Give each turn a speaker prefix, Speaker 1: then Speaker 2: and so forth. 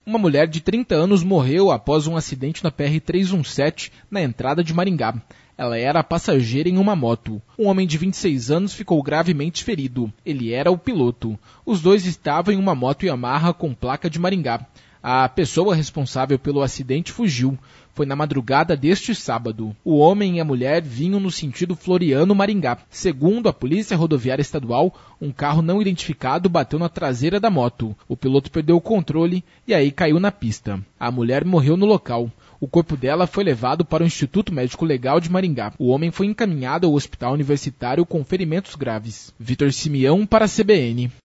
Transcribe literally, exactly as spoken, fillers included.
Speaker 1: Uma mulher de trinta anos morreu após um acidente na P R trezentos e dezessete, na entrada de Maringá. Ela era passageira em uma moto. Um homem de vinte e seis anos ficou gravemente ferido. Ele era o piloto. Os dois estavam em uma moto Yamaha com placa de Maringá. A pessoa responsável pelo acidente fugiu. Foi na madrugada deste sábado. O homem e a mulher vinham no sentido Floriano-Maringá. Segundo a Polícia Rodoviária Estadual, um carro não identificado bateu na traseira da moto. O piloto perdeu o controle e aí caiu na pista. A mulher morreu no local. O corpo dela foi levado para o Instituto Médico Legal de Maringá. O homem foi encaminhado ao Hospital Universitário com ferimentos graves. Vitor Simeão para a C B N.